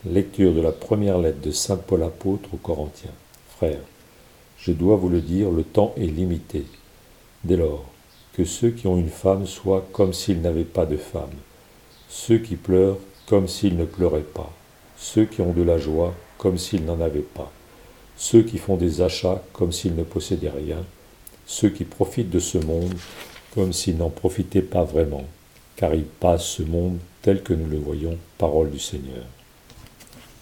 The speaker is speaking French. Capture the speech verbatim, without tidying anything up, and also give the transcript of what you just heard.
Lecture de la première lettre de saint Paul apôtre aux Corinthiens. Frères, je dois vous le dire, le temps est limité. Dès lors, que ceux qui ont une femme soient comme s'ils n'avaient pas de femme, ceux qui pleurent comme s'ils ne pleuraient pas, ceux qui ont de la joie comme s'ils n'en avaient pas, ceux qui font des achats comme s'ils ne possédaient rien, ceux qui profitent de ce monde comme s'ils n'en profitaient pas vraiment, car il passe ce monde tel que nous le voyons, parole du Seigneur.